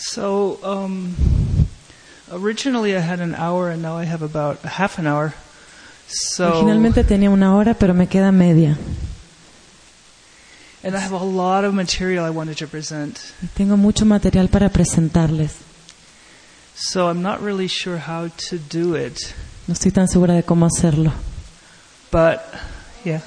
So, originally I had an hour and now I have about half an hour. So, Originalmente tenía 1 hora, pero me queda media. and I have a lot of material I wanted to present. Y tengo mucho material para presentarles. So I'm not really sure how to do it. No estoy tan segura de cómo hacerlo. But, yeah.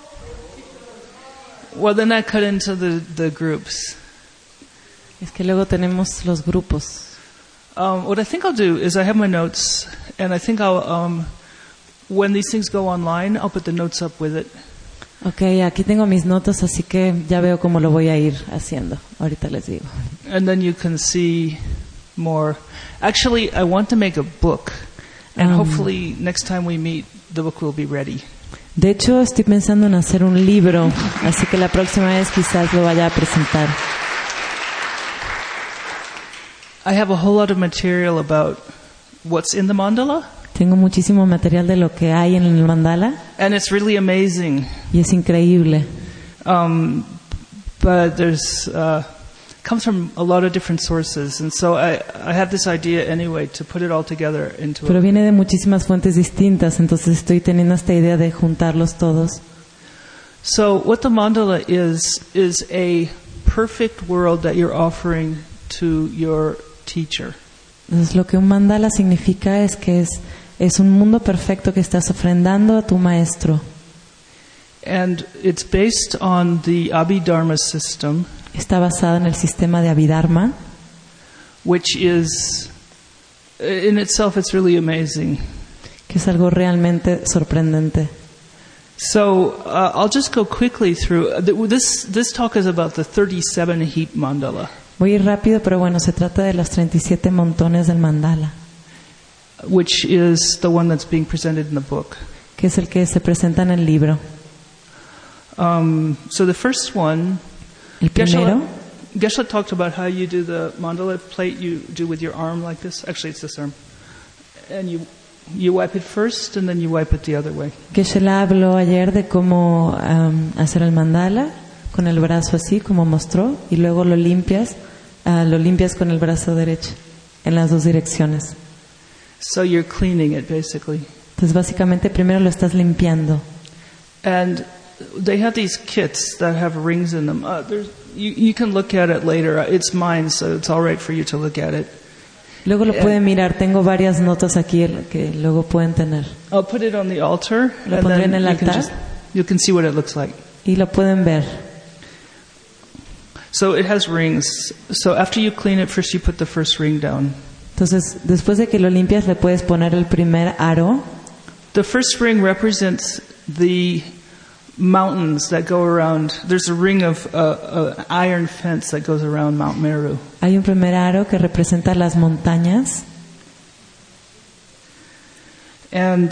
Well, then I cut into the groups. Es que luego tenemos los grupos. What I think I'll do is I have my notes, and I think I'll, when these things go online, I'll put the notes up with it. Okay, aquí tengo mis notas, así que ya veo cómo lo voy a ir haciendo. Ahorita les digo. And then you can see more. Actually, I want to make a book, and hopefully next time we meet, the book will be ready. De hecho, estoy pensando en hacer un libro, así que la próxima vez quizás lo vaya a presentar. I have a whole lot of material about what's in the mandala, Tengo muchísimo material de lo que hay en el mandala and it's really amazing. y es increíble. But there's comes from a lot of different sources, and so I have this idea anyway to put it all together into Pero a. viene de muchísimas fuentes distintas, entonces estoy teniendo esta idea de juntarlos todos. So what the mandala is a perfect world that you're offering to your teacher. Entonces lo que un mandala significa es que es un mundo perfecto que estás ofrendando a tu maestro. And it's based on the Abhidharma system, Está basado en el sistema de Abhidharma, which is, in itself, it's really amazing. que es algo realmente sorprendente. So I'll just go quickly through. This talk is about the 37 heap mandala, Voy a ir rápido, pero bueno, se trata de los 37 montones del mandala, which is the one that's being presented in the book. que es el que se presenta en el libro. So the first one, El primero, Geshe talked about how you do the mandala plate. You do with your arm like this. Actually, it's this arm, and you wipe it first, and then you wipe it the other way. Geshe-la habló ayer de cómo hacer el mandala con el brazo así, como mostró, y luego lo limpias con el brazo derecho, en las dos direcciones. So you're cleaning it basically. Entonces básicamente primero lo estás limpiando. And they have these kits that have rings in them. You can look at it later. It's mine, so it's all right for you to look at it. Luego lo pueden mirar, tengo varias notas aquí que luego pueden tener. I'll put it on the altar, Lo and pondré then en el you altar. you can see what it looks like. Y lo pueden ver. So it has rings. So after you clean it, first you put the first ring down. Entonces, después de que lo limpias, le puedes poner el primer aro. The first ring represents the mountains that go around. There's a ring of iron fence that goes around Mount Meru. Hay un primer aro que representa las montañas. And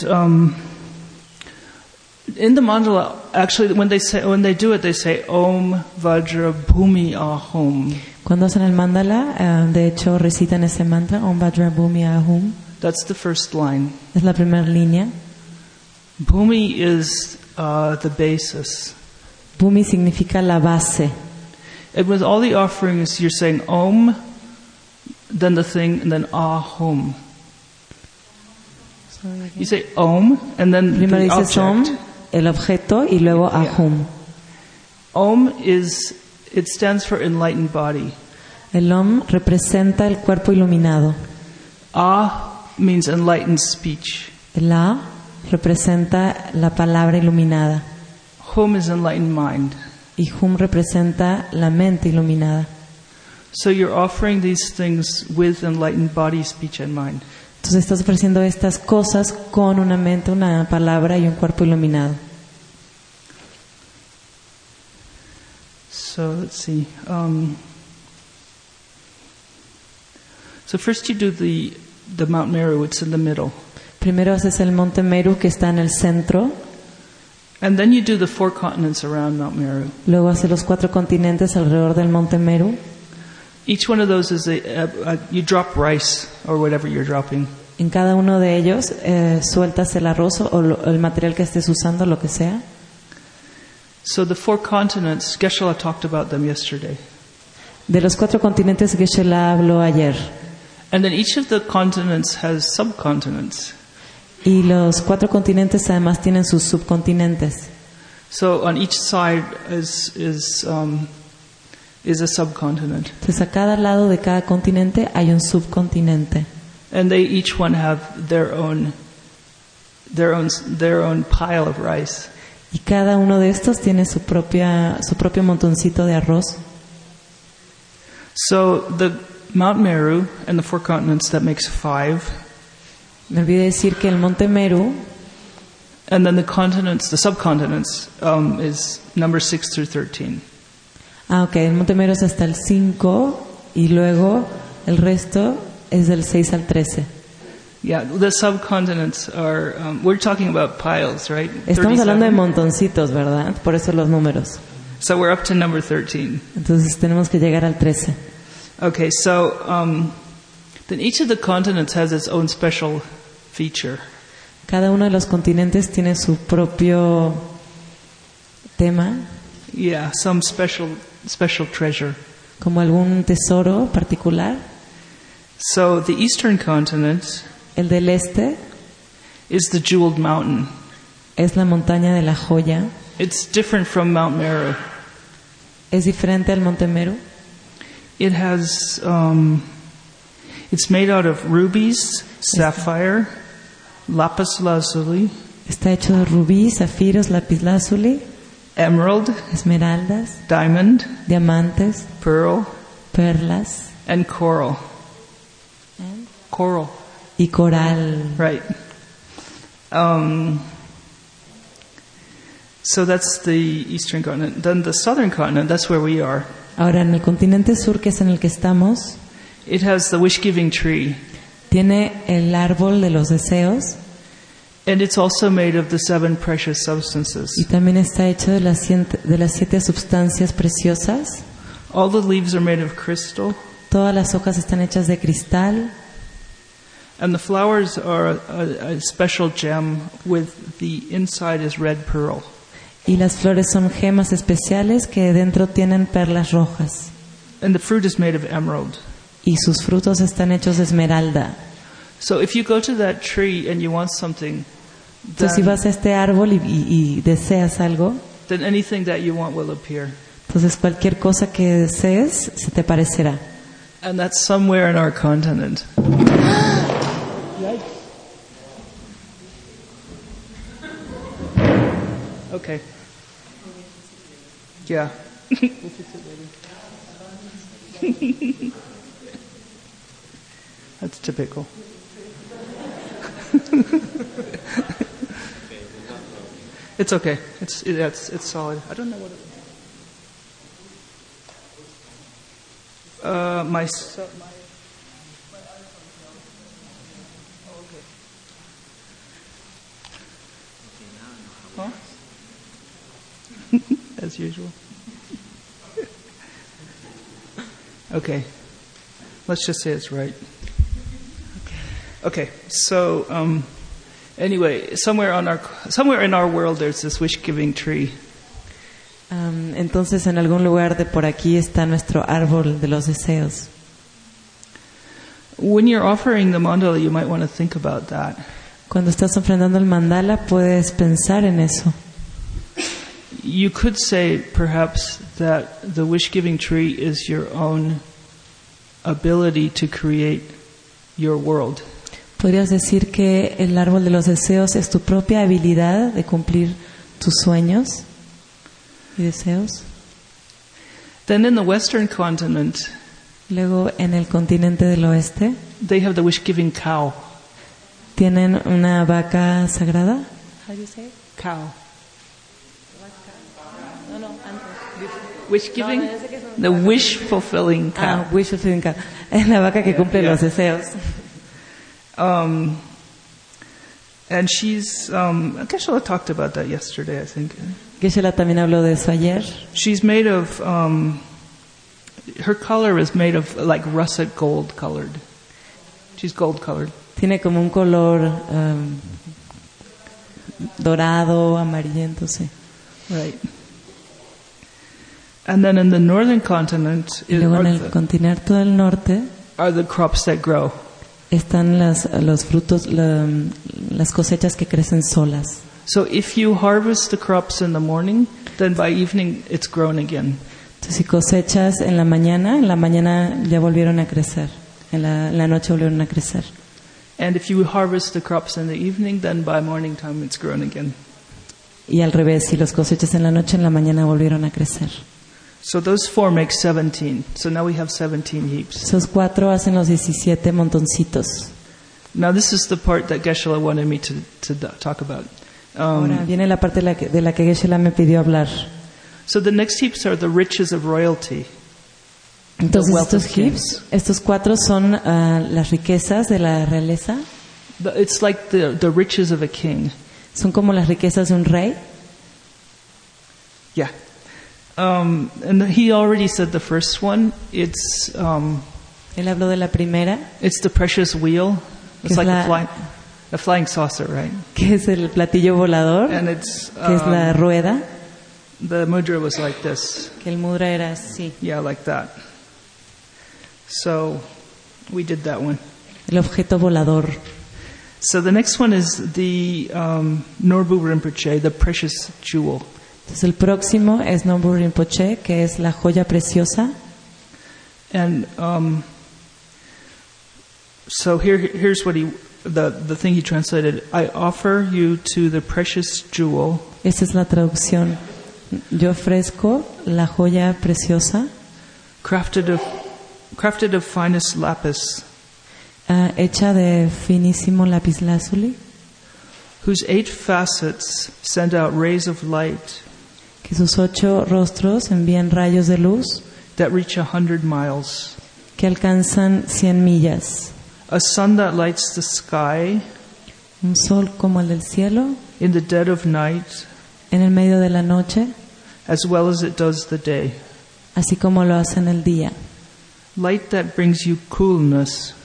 in the mandala, actually, when they do it, they say Om Vajra Bhumi Ahom. Cuando hacen el mandala, de hecho recitan ese mantra, Om Vajra Bhumi Ahum. That's the first line. Es la primera línea. Bhumi is the basis. Bhumi significa la base. And with all the offerings, you're saying Om, then the thing, and then Ahom. You say Om, and then Primero the dices Om, object. el objeto, y luego Ahum. Om it stands for enlightened body. El Om representa el cuerpo iluminado. Ah means enlightened speech. El A representa la palabra iluminada. Hum is enlightened mind. Y Hum representa la mente iluminada. So you're offering these things with enlightened body, speech, and mind. Entonces estás ofreciendo estas cosas con una mente, una palabra y un cuerpo iluminado. So let's see. So first you do the Mount Meru. It's in the middle. Primero haces el monte Meru, que está en el centro. And then you do the 4 continents around Mount Meru. Luego haces los 4 continentes alrededor del monte Meru. Each one of those is you drop rice or whatever you're dropping. En cada uno de ellos sueltas el arroz o el material que estés usando, lo que sea. So the 4 continents, Geshe-la talked about them yesterday. De los 4 continentes Geshe-la habló ayer. And then each of the continents has subcontinents. Y los 4 continentes además tienen sus subcontinentes. So on each side is a subcontinent. Entonces a cada lado de cada continente hay un subcontinente. And they each one have their own pile of rice. Y cada uno de estos tiene su propio montoncito de arroz. So the Mount Meru and the 4 continents, that makes 5. Me olvidé decir que el monte Meru And then the continents, the subcontinents, is number 6 through 13. El monte Meru es hasta el 5 y luego el resto es del 6 al 13. Yeah, the subcontinents are, we're talking about piles, right? Estamos hablando de 37. montoncitos, ¿verdad? Por eso los números. So we're up to number 13. Entonces tenemos que llegar al 13. Okay, so then each of the continents has its own special feature. Cada uno de los continentes tiene su propio tema, Yeah, some special treasure. como algún tesoro particular. So the eastern continent El del este is the jeweled mountain. es la montaña de la joya. It's different from Mount Meru. Es diferente al monte Meru. It has, it's made out of rubies, sapphire, lapis lazuli, Está hecho de rubí, zafiros, lapislázuli, emerald, esmeraldas, diamond, diamantes, pearl, perlas and coral. Coral, y coral. right. So that's the eastern continent. Then the southern continent, that's where we are. Ahora, en el continente sur, que es en el que estamos, It has the wish-giving tree, tiene el árbol de los deseos and it's also made of the 7 precious substances. y también está hecho de las 7 sustancias preciosas. All the leaves are made of crystal, Todas las hojas están hechas de cristal and the flowers are a special gem with the inside is red pearl. y las flores son gemas especiales que dentro tienen perlas rojas And the fruit is made of emerald. y sus frutos están hechos de esmeralda. So if you go to that tree and you want something, Entonces, si vas a este árbol y deseas algo, then anything that you want will appear. entonces cualquier cosa que desees se te parecerá. And that's somewhere in our continent. Okay. Yeah. That's typical. It's okay. It's solid. I don't know what it was. My Huh? As usual. Okay. Let's just say it's right. Okay. So anyway, somewhere in our world there's this wish-giving tree. Entonces, en algún lugar de por aquí está nuestro árbol de los deseos. When you're offering the mandala, you might want to think about that. Cuando estás ofrendando el mandala, puedes pensar en eso. You could say, perhaps, that the wish-giving tree is your own ability to create your world. Podrías decir que el árbol de los deseos es tu propia habilidad de cumplir tus sueños y deseos. Then in the Western continent, Luego, en el continente del oeste, they have the wish-giving cow. tienen una vaca sagrada. Cow. Wish-giving? The wish-fulfilling cow. Wish fulfilling cow. Es la vaca que cumple los deseos. And she's, Geshe-la talked about that yesterday, I think. Geshe-la también habló de eso ayer. She's made of, her color is made of like russet gold colored. She's gold colored. Tiene como un color dorado, amarillento, sí. Right. And then in the northern continent Y luego en el continente del norte are the crops that grow. están los frutos, las cosechas que crecen solas. So if you harvest the crops in the morning, then by evening it's grown again. Entonces, si cosechas en la mañana ya volvieron a crecer. En la noche volvieron a crecer. And if you harvest the crops in the evening, then by morning time it's grown again. Y al revés, si los cosechas en la mañana volvieron a crecer. So those 4 make 17. So now we have 17 heaps. Esos 4 hacen los 17 montoncitos. Now this is the part that Geshe-la wanted me to talk about. Ahora viene la parte de la que Geshe-la me pidió hablar. So the next heaps are the riches of royalty. Entonces wealth estos of kings. heaps, estos 4 son las riquezas de la realeza. It's like the riches of a king. Son como las riquezas de un rey. Yeah. And he already said the first one. It's Él habló de la primera, it's the precious wheel. It's Que like es a flying saucer, right? que es el platillo volador, And it's que es la rueda, the mudra was like this. que el mudra era así. Yeah, like that. So we did that one. El objeto volador. So the next one is the Norbu Rinpoche, the precious jewel. Entonces el próximo es Norbu Rinpoche, que es la joya preciosa. And so here's what the thing he translated. I offer you to the precious jewel. Esa es la traducción. Yo ofrezco la joya preciosa, Crafted of finest lapis, hecha de finísimo lapislázuli, whose 8 facets send out rays of light que sus 8 rostros envían rayos de luz that reach 100 miles. que alcanzan 100 millas. A sun that lights the sky Un sol como el del cielo, in the dead of night, en el medio de la noche, as well as it does the day. así como lo hace en el día. Light that brings you coolness.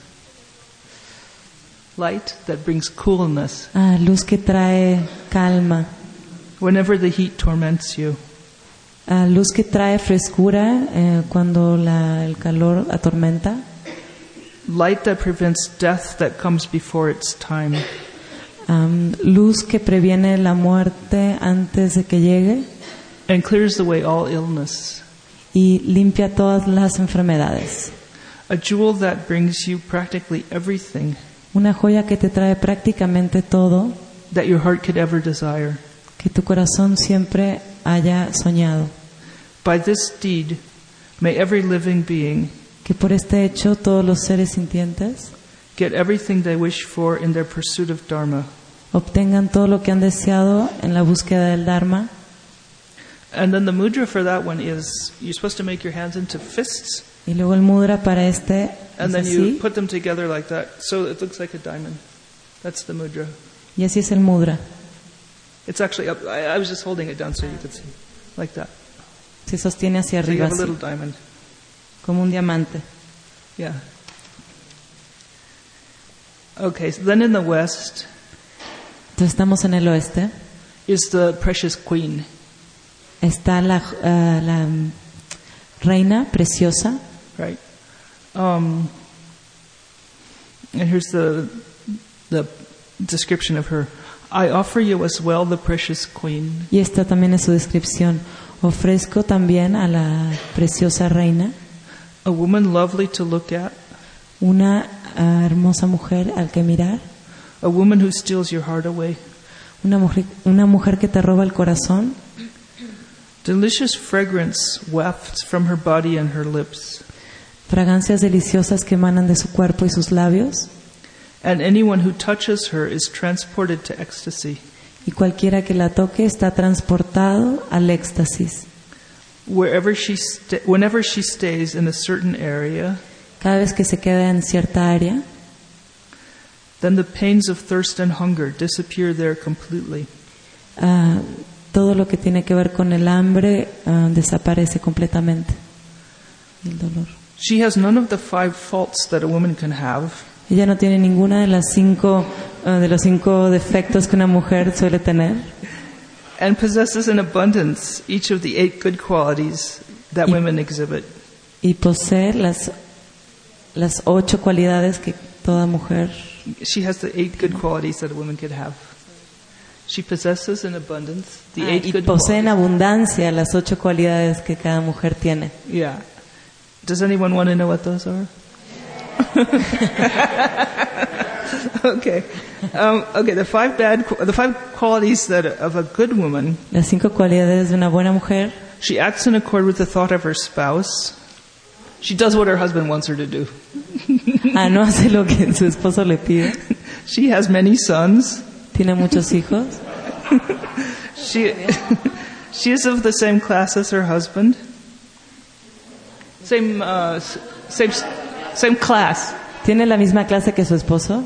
Light that brings coolness Luz que trae calma. whenever the heat torments you. Luz que trae frescura cuando el calor atormenta. Light that prevents death that comes before its time. Luz que previene la muerte antes de que llegue And clears away all illness. y limpia todas las enfermedades. A jewel that brings you practically everything Una joya que te trae prácticamente todo that your heart could ever desire. que tu corazón siempre haya soñado. By this deed, may every living being Que por este hecho todos los seres sintientes get everything they wish for in their pursuit of Dharma. obtengan todo lo que han deseado en la búsqueda del Dharma. And then the mudra for that one is you're supposed to make your hands into fists, Y luego el mudra para este and es then you así, put them together like that, so it looks like a diamond. That's the mudra. y así es el mudra. It's actually up. I was just holding it down so you could see, like that. Se sostiene hacia So you arriba have a así, little diamond. como un diamante. Yeah. Okay. So then in the west Entonces estamos en el oeste. is the precious queen. Está la reina preciosa. Right. And here's the description of her. I offer you as well the precious queen, Y esta también es su descripción. Ofrezco también a la preciosa reina, a woman lovely to look at, una hermosa mujer al que mirar, a woman who steals your heart away, una mujer que te roba el corazón, delicious fragrance wafts from her body and her lips, fragancias deliciosas que emanan de su cuerpo y sus labios, and anyone who touches her is transported to ecstasy. y cualquiera que la toque está transportado al éxtasis. Whenever she stays in a certain area, Cada vez que se queda en cierta área, then the pains of thirst and hunger disappear there completely. todo lo que tiene que ver con el hambre desaparece completamente. Y el dolor. She has none of the 5 faults that a woman can have, Ella no tiene ninguna de los 5 defectos que una mujer suele tener, and possesses in abundance each of the 8 good qualities that women exhibit. Y posee las 8 cualidades que toda mujer. She has the 8 good qualities that a woman could have. She possesses in abundance the 8 Y good posee en qualities. abundancia las 8 cualidades que cada mujer tiene. Yeah. Does anyone want to know what those are? Okay. Okay. The 5 qualities that of a good woman. Las 5 cualidades de una buena mujer. She acts in accord with the thought of her spouse. She does what her husband wants her to do. No hace lo que su esposo le pide. She has many sons. Tiene muchos hijos. She is of the same class as her husband. Same class. Tiene la misma clase que su esposo.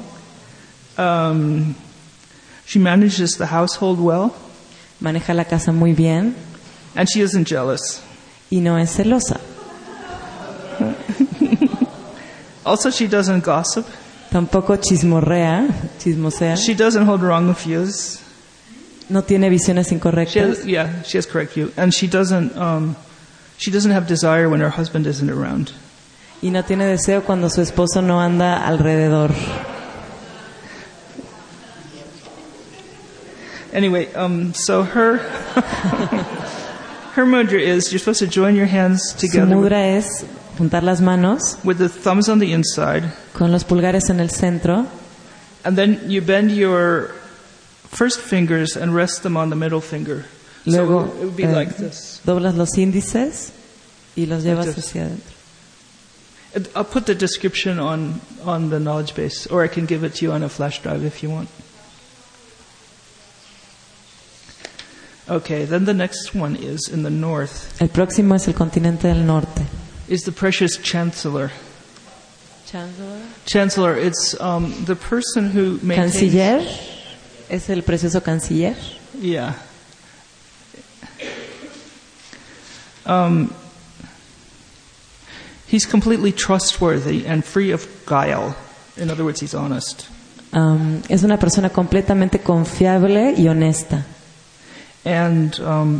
She manages the household well, Maneja la casa muy bien and she isn't jealous. y no es celosa. Also, she doesn't gossip. Tampoco chismosea. She doesn't hold wrong views. No tiene visiones incorrectas. She has correct view, and she doesn't have desire when her husband isn't around. Y no tiene deseo cuando su esposo no anda alrededor. Anyway, so her mudra is you're supposed to join your hands Su together mudra es juntar las manos with the thumbs on the inside, con los pulgares en el centro and then you bend your first fingers and rest them on the middle finger. Luego, So it would be like this. doblas los índices y los llevas Like this. hacia adentro. I'll put the description on the knowledge base, or I can give it to you on a flash drive if you want. Okay, then the next one is in the north, El próximo es el continente del norte. is the precious chancellor. Chancellor, it's the person who maintains... Canciller es el precioso canciller. Yeah. He's completely trustworthy and free of guile. In other words, he's honest. Es una persona completamente confiable y honesta. And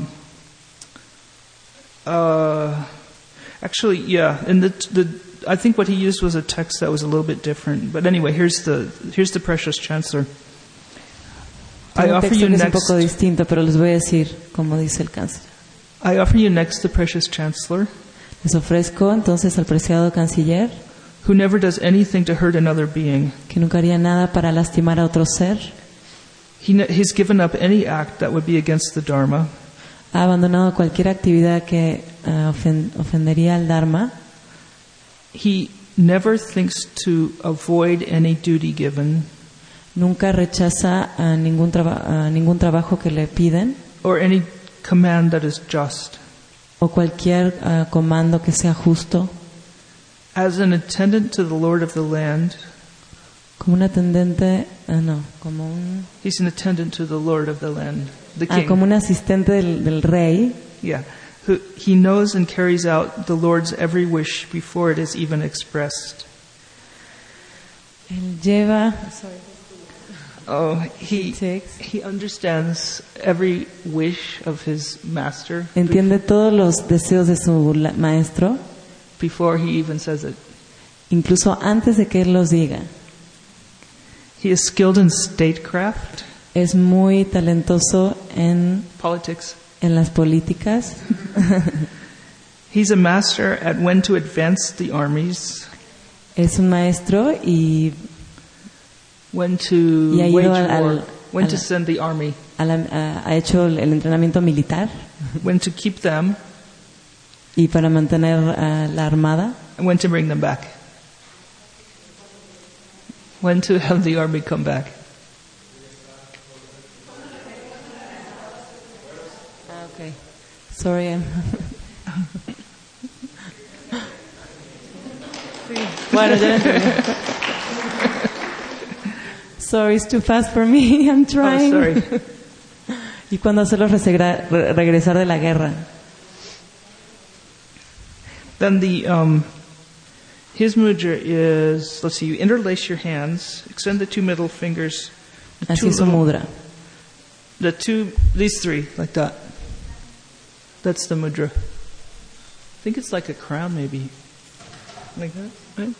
actually, yeah. And I think what he used was a text that was a little bit different. But anyway, here's the precious chancellor. I Tiene un offer texto you que es un next. poco distinto, pero les voy a decir como dice el canciller. I offer you next the precious chancellor, Les ofrezco entonces al preciado canciller, who never does anything to hurt another being. que nunca haría nada para lastimar a otro ser. He's given up any act that would be against the Dharma. Ha abandonado cualquier actividad que ofendería al Dharma. He never thinks to avoid any duty given, Nunca rechaza a ningún trabajo que le piden or any command that is just. o cualquier comando que sea justo. As an attendant to the Lord of the land, Como un atendente, he's an attendant to the Lord of the land, the king. como un asistente del rey. Yeah. He knows and carries out the Lord's every wish before it is even expressed. Él lleva, He understands every wish of his master entiende todos los deseos de su maestro, before he even says it. incluso antes de que él los diga. He is skilled in statecraft, Es muy talentoso en politics. las políticas. He's a master at when to advance the armies, Es un maestro y when to ha ido wage al- war, when al- to send the army, ha hecho el entrenamiento militar when to keep them, y para mantener la armada, and when to bring them back. When to have the army come back. Okay. Sorry. Bueno, ya entendí. Sorry, it's too fast for me. I'm Oh, trying. sorry. Y cuando hacerlos regresar de la guerra. Then his mudra is, let's see, you interlace your hands, extend the 2 middle fingers, Así es su mudra. these 3, like that. That's the mudra. think it's like a crown, maybe. Like that, right?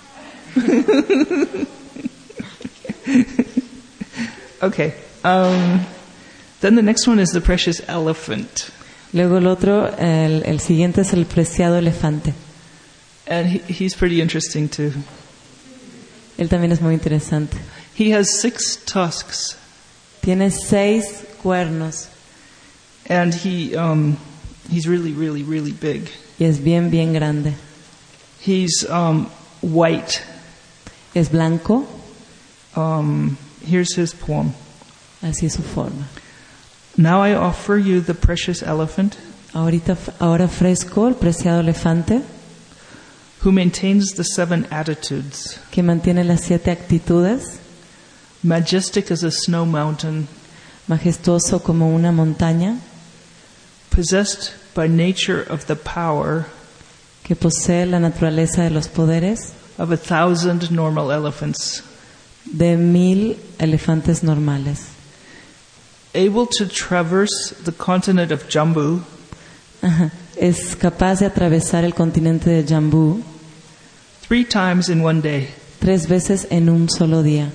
Okay. Then the next one is the precious elephant. Luego el otro, el siguiente es el preciado elefante. And he's pretty interesting too. Él también es muy interesante. He has 6 tusks. Tiene 6 cuernos And he's really, really, really big. y es bien, bien grande. He's white. Es blanco, Here's his poem. así es su forma. Now I offer you the precious elephant Ahora ofrezco el preciado elefante who maintains the 7 attitudes, que mantiene las 7 actitudes, majestic as a snow mountain, majestuoso como una montaña, possessed by nature of the power que posee la naturaleza de los poderes of 1,000 normal elephants, de 1000 elefantes normales, able to traverse the continent of Jambu, es capaz de atravesar el continente de Jambú 3 times in one day. 3 veces en un solo día.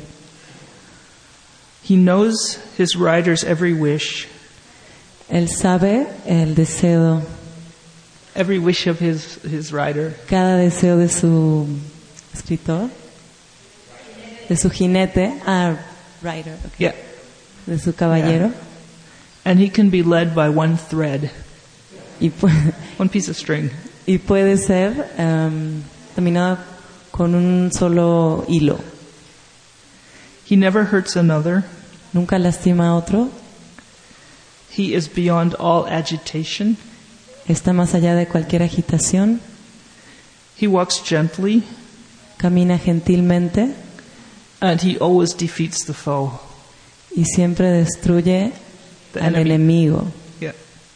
He knows his rider's every wish, Él sabe el deseo, every wish of his rider. cada deseo de su escritor, de su jinete, rider, okay, Yeah. de su caballero, And he can be led by one thread, y, one piece of string. y puede ser dominado con un solo hilo. He never hurts another. Nunca lastima a otro, He is beyond all agitation. está más allá de cualquier agitación, He walks gently, camina gentilmente and he always defeats the foe. y siempre destruye The al enemy. enemigo. Yeah.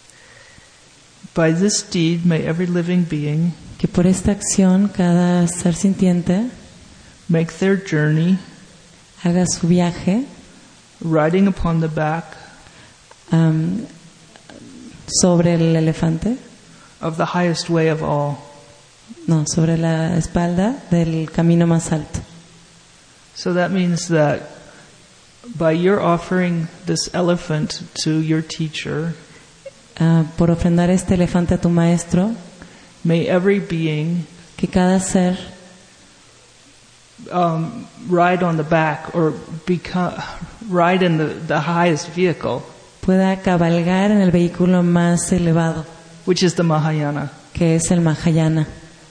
By this deed may every living being Que por esta acción cada ser sintiente make their journey, haga su viaje riding upon the back sobre el elefante, of the highest way of all. no, sobre la espalda del camino más alto. So that means that by your offering this elephant to your teacher, Por ofrendar este elefante a tu maestro, may every being que cada ser ride on the back or ride in the highest vehicle, pueda cabalgar en el vehículo más elevado, which is the Mahayana. que es el Mahayana.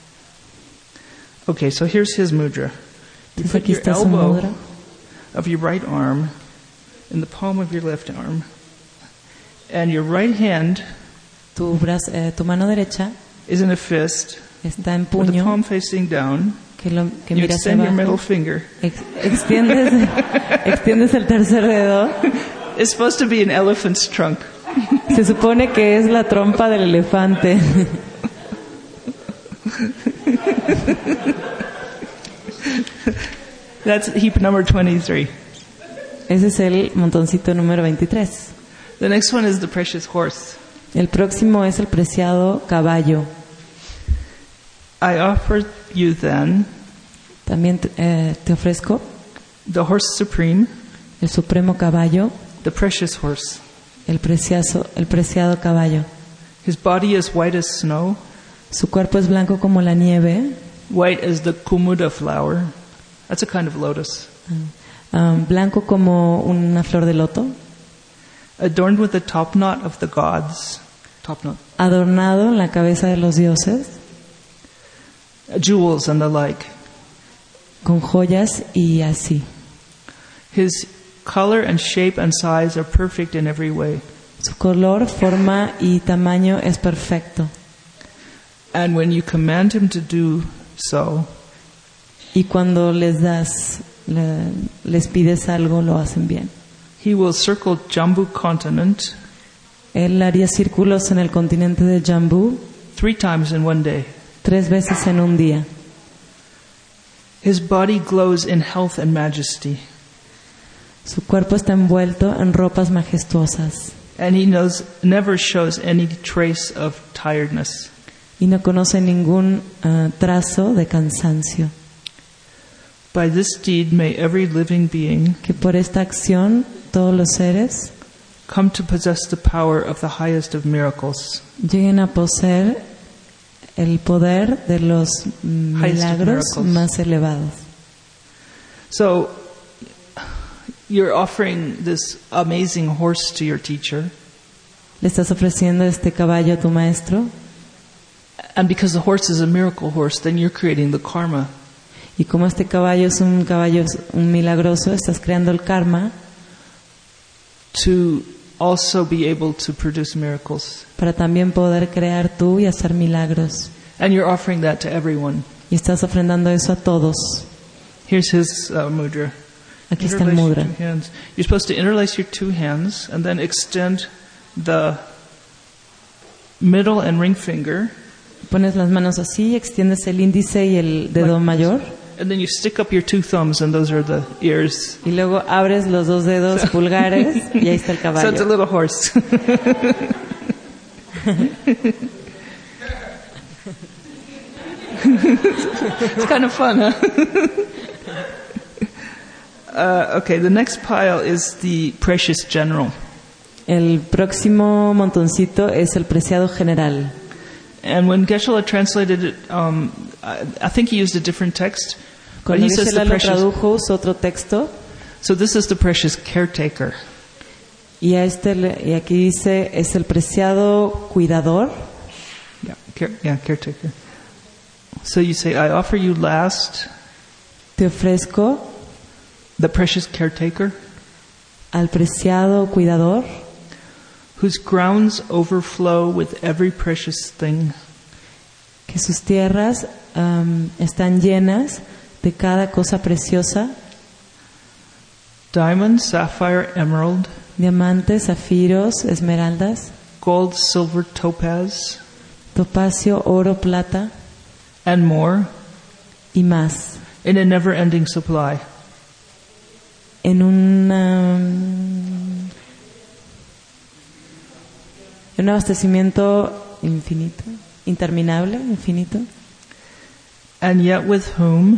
Okay, so here's his mudra. You Entonces put aquí your está su elbow mudra. of your right arm in the palm of your left arm, and your right hand Tu mano derecha is in a fist está en with the puño, palm facing down. que You mira hacia extend your middle abajo. finger. Extiendes el tercer dedo. It's supposed to be an elephant's trunk. Se supone que es la trompa del elefante. That's heap number 23. Ese es el montoncito número 23. The next one is the precious horse. El próximo es el preciado caballo. I offer you then También te ofrezco the horse supreme, el supremo caballo, the precious horse. el preciado caballo. His body is white as snow, Su cuerpo es blanco como la nieve, white as the kumuda flower. That's a kind of lotus. blanco como una flor de loto, Adorned with the top knot of the gods. Top knot. adornado en la cabeza de los dioses, Jewels and the like. con joyas y así. His color and shape and size are perfect in every way. Su color, forma y tamaño es perfecto. And when you command him to do so, Y cuando les pides algo, lo hacen bien. he will circle Jambu continent Él haría círculos en el continente de Jambú 3 times in one day. 3 veces en un día. His body glows in health and majesty, Su cuerpo está envuelto en ropas majestuosas and he never shows any trace of tiredness. y no conoce ningún trazo de cansancio. By this deed may every living being Que por esta acción todos los seres come to possess the power of the highest of miracles. lleguen a poseer el poder de los milagros miracles. más elevados. So, you're offering this amazing horse to your teacher, Le estás ofreciendo este caballo a tu maestro, and because the horse is a miracle horse, then you're creating the karma. y como este caballo es un milagroso, estás creando el karma To also be able to produce miracles. para también poder crear tú y hacer milagros. And you're offering that to everyone. Y estás ofrendando eso a todos. Here's his mudra. Aquí está el Interlace your mudra. two hands. You're supposed to interlace your two hands and then extend the middle and ring finger. Pones las manos así, extiendes el índice y el dedo mayor, And then you stick up your two thumbs, and those are the ears. y luego abres los dos dedos pulgares y ahí está el So it's a caballo. little horse. It's kind of fun, huh? Okay, the next pile is the precious general. El próximo montoncito es el preciado general. And when Geshe-la translated it, I think he used a different text. But Cuando he says Geshe-la the lo precious. tradujo, usó otro texto, So this is the precious caretaker. y aquí dice, es el preciado cuidador. Yeah, caretaker. So you say, I offer you last Te ofrezco the precious caretaker, al preciado cuidador, whose grounds overflow with every precious thing, que sus tierras están llenas de cada cosa preciosa, diamond, sapphire, emerald, diamantes, zafiros, esmeraldas, gold, silver, topaz, topacio, oro, plata and more, y más, in a never-ending supply. en un abastecimiento infinito, interminable, infinito. And yet with whom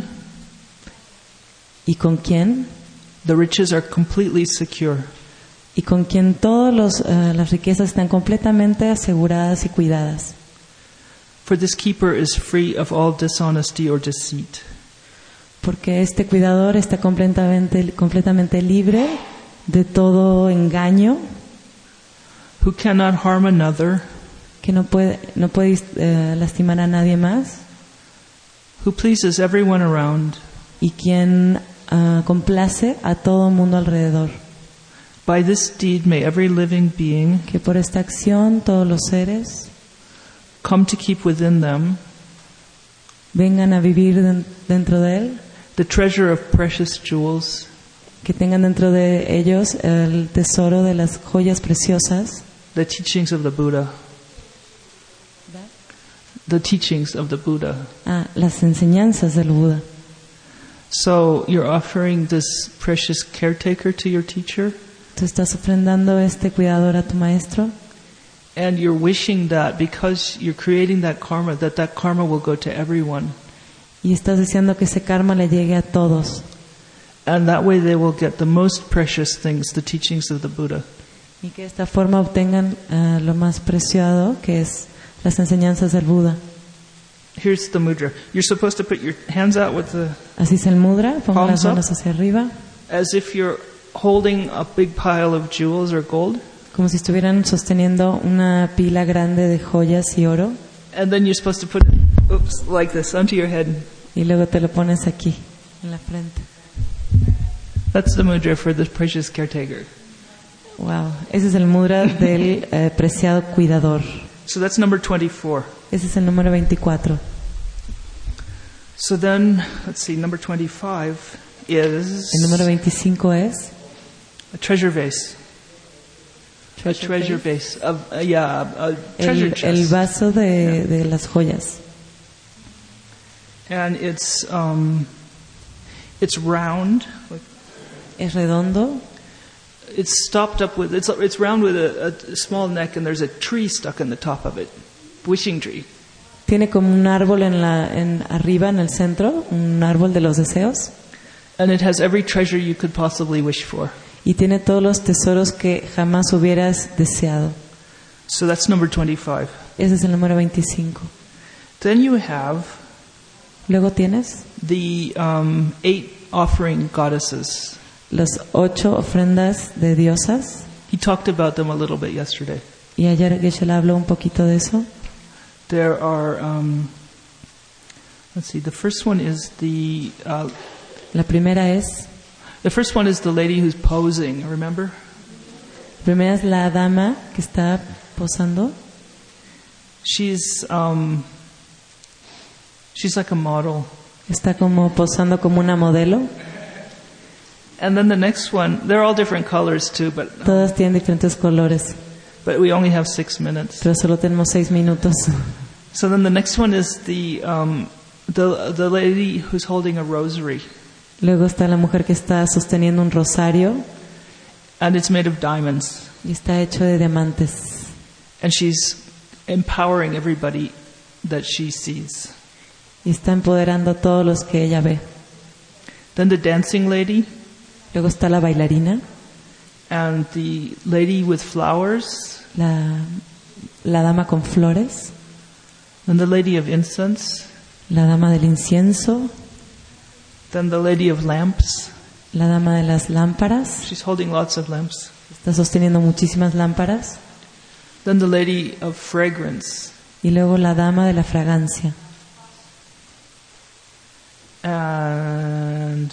¿Y con quién? the riches are completely secure. Y con quien todas las riquezas están completamente aseguradas y cuidadas. For this keeper is free of all dishonesty or deceit. Porque este cuidador está completamente libre de todo engaño, Who cannot harm another, que no puede lastimar a nadie más, who pleases everyone around. y quien complace a todo mundo alrededor. By this deed may every living being Que por esta acción todos los seres come to keep within them vengan a vivir dentro de él, the treasure of precious jewels, que tengan dentro de ellos el tesoro de las joyas preciosas, the teachings of the Buddha. The teachings of the Buddha. las enseñanzas del Buda. So you're offering this precious caretaker to your teacher, Tú estás ofrendando este cuidador a tu maestro, and you're wishing that because you're creating that karma will go to everyone. y estás deseando que ese karma le llegue a todos, And that way they will get the most precious things, the teachings of the Buddha. y que de esta forma obtengan lo más preciado, que es las enseñanzas del Buda. Here's the mudra. You're supposed to put your hands out with the, Así es el mudra, ponga las Palms up. manos hacia arriba, as if you're holding a big pile of jewels or gold. como si estuvieran sosteniendo una pila grande de joyas y oro, And then you're supposed to put it, like this, onto your head. y luego te lo pones aquí, en la frente. That's the mudra for the precious caretaker. Wow, ese es el mudra del preciado cuidador. So that's number 24. Ese es el número 24. So then, let's see, number 25 is El número 25 es a treasure vase. A treasure vase. A treasure el chest. vaso de las joyas. And it's round. Es redondo, It's stopped up with, it's round with a small neck, and there's a tree stuck in the top of it. Wishing tree. Tiene como un árbol arriba en el centro, un árbol de los deseos. And it has every treasure you could possibly wish for. Y tiene todos los tesoros que jamás hubieras deseado. So that's number 25. Ese es el número 25. Then you have Luego tienes the 8 offering goddesses. las 8 ofrendas de diosas. He talked about them a little bit yesterday. Y ayer Geshe-la habló un poquito de eso. There are, let's see, the first one is the first one is the lady who's posing, remember? La primera es la dama que está posando. She's like a model. Está como posando como una modelo. And then the next one, they're all different colors too, but Todas tienen diferentes colores, we only have 6 minutes. pero solo tenemos 6 minutos. So then the next one is the lady who's holding a rosary, Luego está la mujer que está sosteniendo un rosario and it's made of diamonds, y está hecho de diamantes. and she's empowering everybody that she sees. Y está empoderando a todos los que ella ve. Then the dancing lady, Luego está la bailarina, and the lady with flowers, la dama con flores, then the lady of incense, la dama del incienso, then the lady of lamps. la dama de las lámparas. She's holding lots of lamps. Está sosteniendo muchísimas lámparas. Then the lady of fragrance. Y luego la dama de la fragancia. And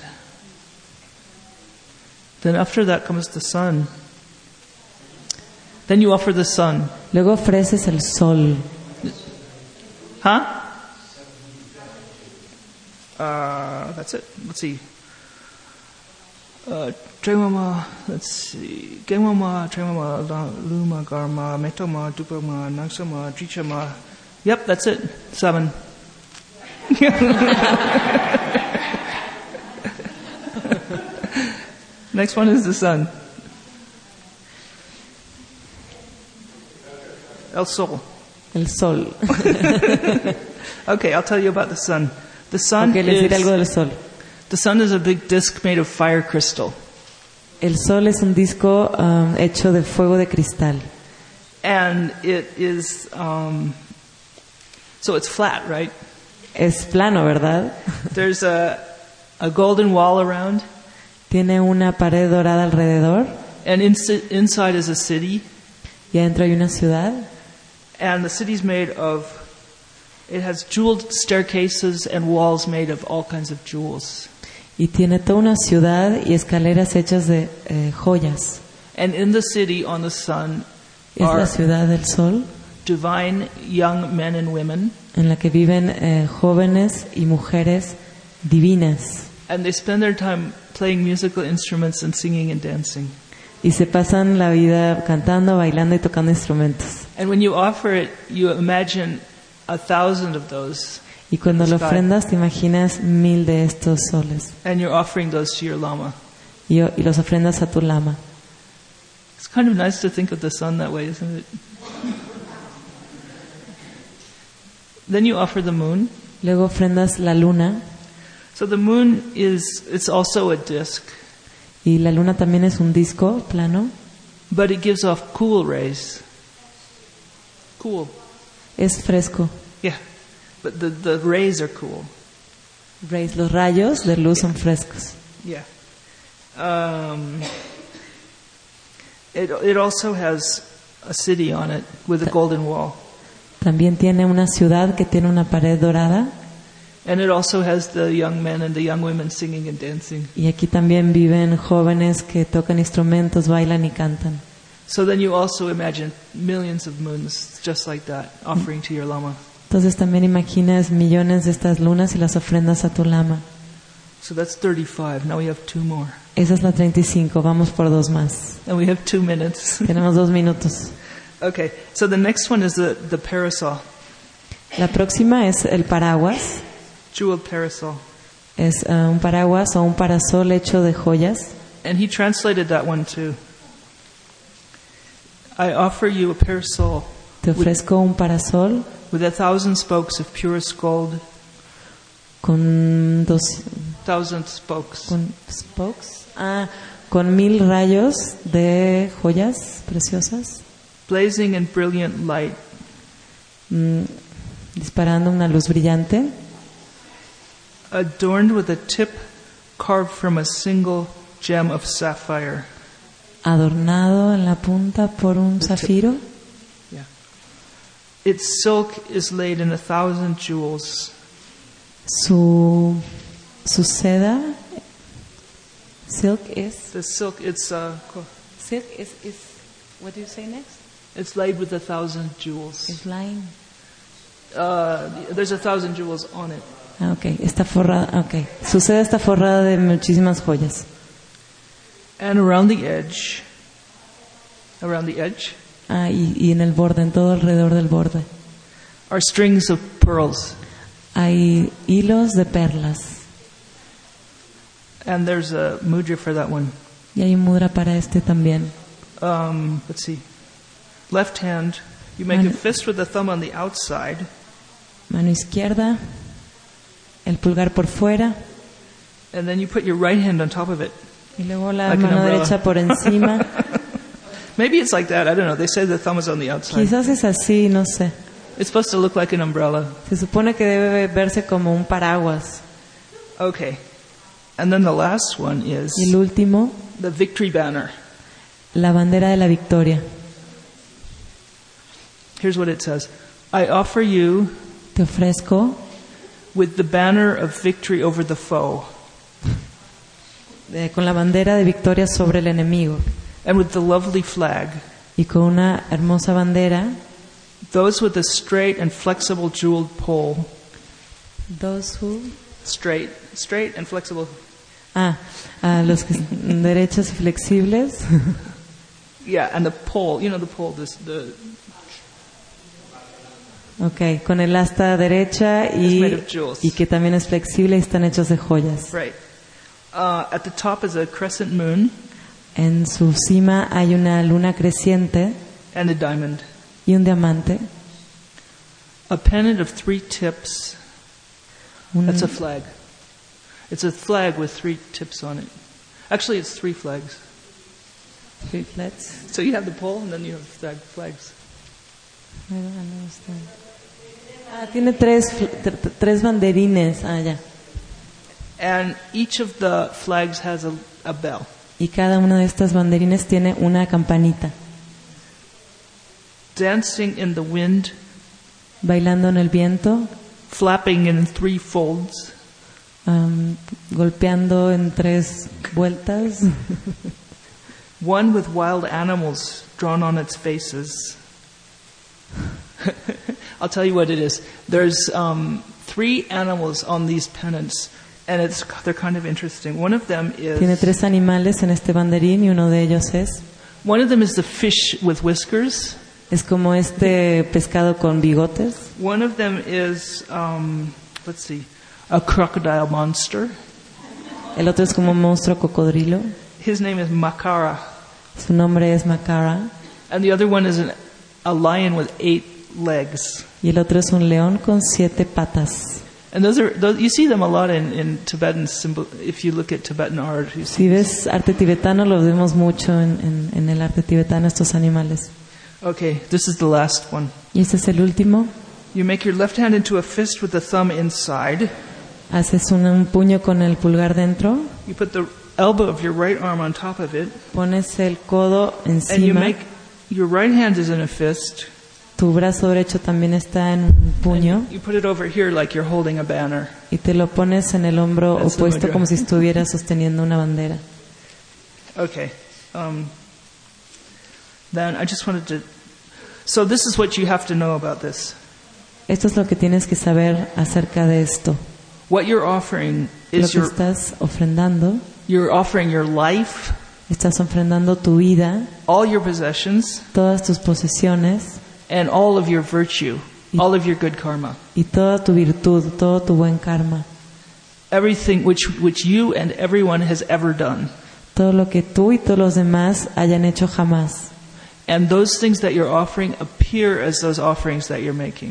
then after that comes the sun. Then you offer the sun. Luego ofreces el sol. Huh? That's it. Let's see. Tremama, let's see. Gemama, Tremama, Luma, Garma, Metoma, Dupama, Naxama, Drichama. Yep, that's it. 7. Next one is the sun. El Sol. El sol. Okay, I'll tell you about the sun. The sun Okay, les diré algo del sol. The sun is a big disc made of fire crystal. El sol es un disco hecho de fuego de cristal. And it is, so it's flat, right? Es plano, ¿verdad? There's a golden wall around. Tiene una pared dorada alrededor. And inside is a city. Y adentro hay una ciudad. And the city's made of, it has jeweled staircases and walls made of all kinds of jewels. Y tiene toda una ciudad y escaleras hechas de joyas. And in the city on the sun Es la are ciudad del sol, divine young men and women. en la que viven jóvenes y mujeres divinas. And they spend their time playing musical instruments and singing and dancing. Y se pasan la vida cantando, bailando y tocando instrumentos. And when you offer it, you imagine 1,000 of those. Y cuando in the lo sky. ofrendas te imaginas 1000 de estos soles. And you're offering those to your lama. Y los ofrendas a tu lama. It's kind of nice to think of the sun that way, isn't it? Then you offer the moon. Luego ofrendas la luna. So the moon it's also a disc, Y la luna también es un disco plano. but it gives off cool rays. Cool. Es fresco. Yeah. But the rays are cool. Los rayos de luz son frescos. Yeah. It also has a city on it with a golden wall. También tiene una ciudad que tiene una pared dorada. And it also has the young men and the young women singing and dancing. Y aquí también viven jóvenes que tocan instrumentos, bailan y cantan. So then you also imagine millions of moons just like that, offering to your lama. Entonces también imaginas millones de estas lunas y las ofrendas a tu lama. So that's 35. Now we have 2 more. Esa es la 35, vamos por 2 más. And we have 2 minutes. Tenemos 2 minutos. Okay, so the next one is the parasol, La próxima es el paraguas. jeweled parasol. Es un paraguas o un parasol hecho de joyas. And he translated that one too. I offer you a parasol Te ofrezco un parasol with 1,000 spokes of purest gold. Con 1,000 spokes. con spokes, con 1000 rayos de joyas preciosas, Blazing in brilliant light. disparando una luz brillante, Adorned with a tip carved from a single gem of sapphire. adornado en la punta por un zafiro. Yeah. Its silk is laid in 1,000 jewels. Su seda, silk is The silk, it's what do you say next? it's laid with 1,000 jewels. Is line. There's 1,000 jewels on it. Okay, está forrada. Okay, su seda está forrada de muchísimas joyas. And around the edge, Y en el borde, en todo alrededor del borde, are strings of pearls. hay hilos de perlas. And there's a mudra for that one. Y hay un mudra para este también. Let's see. Left hand, you make a fist with the thumb on the outside. Mano izquierda, el pulgar por fuera, And then you put your right hand on top of it. y luego la Like an mano umbrella. derecha por encima. Maybe it's like that. I don't know. They say the thumb is on the outside. Quizás es así, no sé. It's supposed to look like an umbrella. Se supone que debe verse como un paraguas. Okay. And then the last one Y el is último, the victory banner. la bandera de la victoria. Here's what it says. I offer you Te ofrezco with the banner of victory over the foe, con la bandera de victoria sobre el enemigo and with the lovely flag, y con una hermosa bandera. those with the straight and flexible jeweled pole. Those who Straight and flexible. a los que derechos y flexibles. Yeah, and the pole, the pole, the Okay, con el asta derecha It's made of jewels. y que también es flexible y están hechos de joyas. right. At the top is a crescent moon En su cima hay una luna creciente and a diamond. y un diamante. A pennant of 3 tips. That's a flag. It's a flag with 3 tips on it. Actually, it's 3 flags. Triplets. So you have the pole and then you have flags. Tiene tres banderines. Ya. And each of the flags has a bell. Y cada una de estas banderines tiene una campanita. Dancing in the wind, Bailando en el viento, flapping in 3 folds, golpeando en 3 vueltas. one with wild animals drawn on its faces. I'll tell you what it is. There's 3 animals on these pennants, and they're kind of interesting. One of them Tiene is 3 animales en este banderín y uno de ellos es the fish with whiskers. Es como este pescado con bigotes. One of them is a crocodile monster. El otro es como un monstruo cocodrilo. His name is Makara. Su nombre es Makara. And the other one is a lion with 8 legs. Y el otro es un león con 7 patas. And those you see them a lot in Tibetan symbol. If you look at Tibetan art, you see. Si ves arte tibetano, los vemos mucho en el arte tibetano, estos animales. Okay, this is the last one. Y este es el último. You make your left hand into a fist with the thumb inside. Haces un puño con el pulgar dentro. You put the elbow of your right arm on top of it. Pones el codo And you encima. make your right hand is in a fist. Tu brazo derecho también está en un puño. You put it over here like you're holding a banner. Y te lo pones en el hombro That's the opuesto mudra. como si estuvieras sosteniendo una bandera. Okay. Then I just wanted to. So this is what you have to know about this. Esto es lo que tienes que saber acerca de esto. What you're offering Lo is que estás ofrendando, you're offering your life, estás ofrendando tu vida, all your possessions, todas tus posesiones and all of your virtue, all of your good karma. y toda tu virtud, todo tu buen karma. Everything which you and everyone has ever done. Todo lo que tú y todos los demás hayan hecho jamás. And those things that you're offering appear as those offerings that you're making.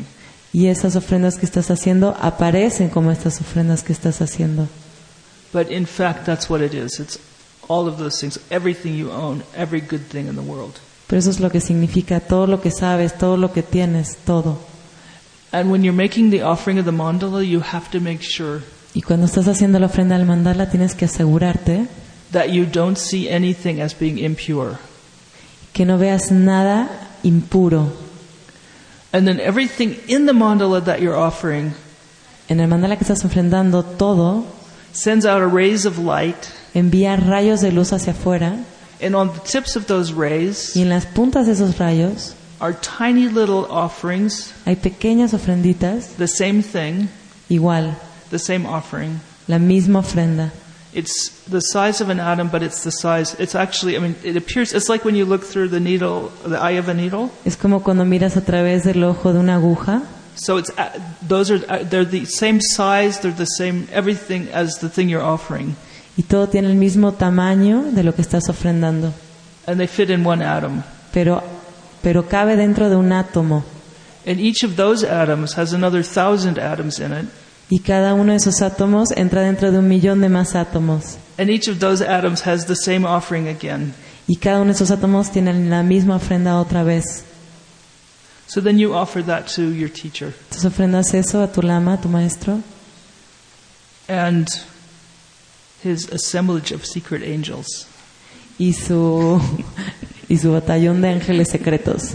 Y esas ofrendas que estás haciendo aparecen como estas ofrendas que estás haciendo. But in fact, that's what it is. It's all of those things, everything you own, every good thing in the world. Pero eso es lo que significa todo lo que sabes, todo lo que tienes, todo. And when you're making the offering of the mandala, you have to make sure Y cuando estás haciendo la ofrenda del mandala tienes que asegurarte that you don't see anything as being impure. que no veas nada impuro. And then everything in the mandala that you're offering En el mandala que estás ofrendando, todo sends out a rays of light, envía rayos de luz hacia afuera, and on the tips of those rays y en las puntas de esos rayos are tiny little offerings, hay pequeñas ofrenditas, the same thing, igual, the same offering. la misma ofrenda. It's the size of an atom, but it's the size, it's actually, it appears, it's like when you look through the needle, the eye of a needle. Es como cuando miras a través del ojo de una aguja. So it's, they're the same size, they're the same everything as the thing you're offering. Y todo tiene el mismo tamaño de lo que estás ofrendando. And they fit in one atom. Pero cabe dentro de un átomo. And each of those atoms has another 1,000 atoms in it. Y cada uno de esos átomos entra dentro de 1,000,000 de más átomos. And each of those atoms has the same offering again. Y cada uno de esos átomos tiene la misma ofrenda otra vez. So then you offer that to your teacher. Entonces ofrendas eso a tu lama, a tu maestro. And his assemblage of secret angels. Y su batallón de ángeles secretos.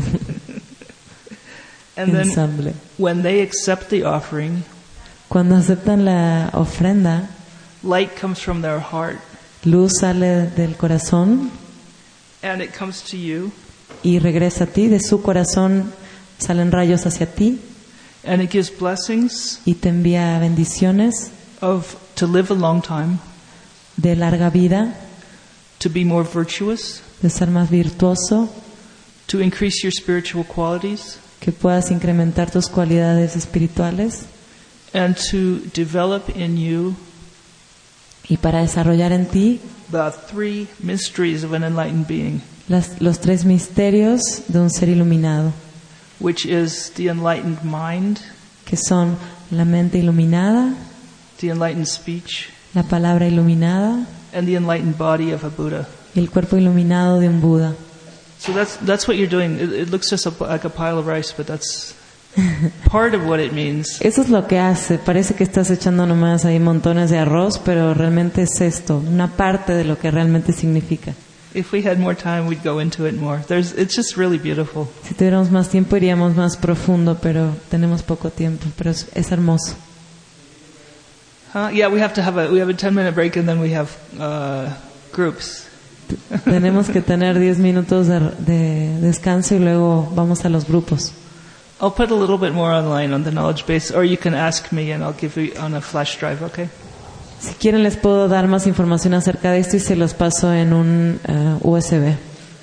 And then Ensamble. when they accept the offering, Cuando aceptan la ofrenda, light comes from their heart luz sale del corazón and it comes to you, y regresa a ti. De su corazón salen rayos hacia ti and it gives blessings y te envía bendiciones to live a long time, de larga vida, to be more virtuous, de ser más virtuoso, to increase your spiritual qualities, que puedas incrementar tus cualidades espirituales and to develop in you y para desarrollar en ti the 3 mysteries of an enlightened being, los 3 misterios de un ser iluminado, which is the enlightened mind, que son la mente iluminada, the enlightened speech, la palabra iluminada and the enlightened body of a Buddha. y el cuerpo iluminado de un Buda. So that's what you're doing. It looks just like a pile of rice, but that's part of what it means. Eso es lo que hace. Parece que estás echando nomás ahí montones de arroz, pero realmente es esto, una parte de lo que realmente significa. If we had more time, we'd go into it more. It's just really beautiful. Si tuviéramos más tiempo iríamos más profundo, pero tenemos poco tiempo, pero es hermoso. Yeah, we have a 10-minute break and then we have groups. Tenemos que tener 10 minutos de descanso y luego vamos a los grupos. I'll put a little bit more online on the knowledge base, or you can ask me and I'll give you on a flash drive, okay? Si quieren les puedo dar más información acerca de esto y se los paso en un USB.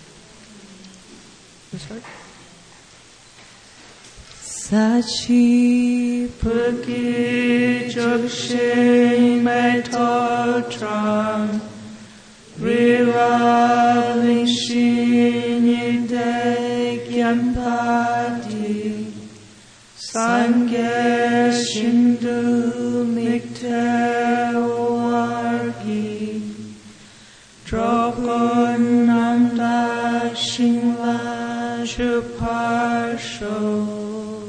Sachi Pagi Jogshin Metotram Riraving Shin Yide Gyanpati Sangye Shindu Mikte Wargi Dropon Namda Shingla Shuparsho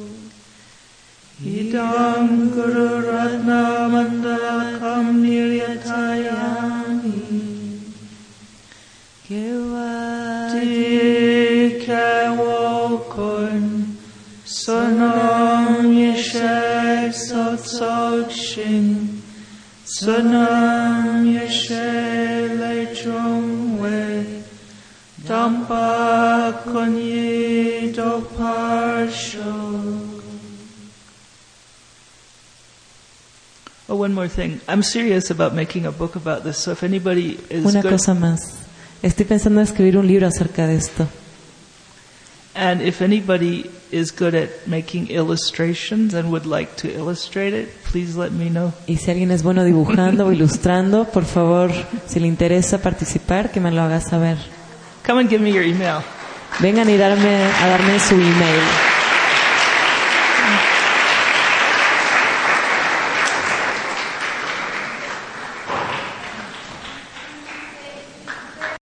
Idam Guru Ratna Mandakam Niryatayami Kevati Kewokun Sonam Yeshe Sotsokshin Sonam Yeshe Lechongwe Dampa Konyi Doparsho. Oh, one more thing. I'm serious about making a book about this, so if anybody is Una good... cosa más. Estoy pensando en escribir un libro acerca de esto. And if anybody is good at making illustrations and would like to illustrate it, please let me know. Y si alguien es bueno dibujando o ilustrando, por favor, si le interesa participar, que me lo haga saber. Come and give me your email. Vengan a darme su email.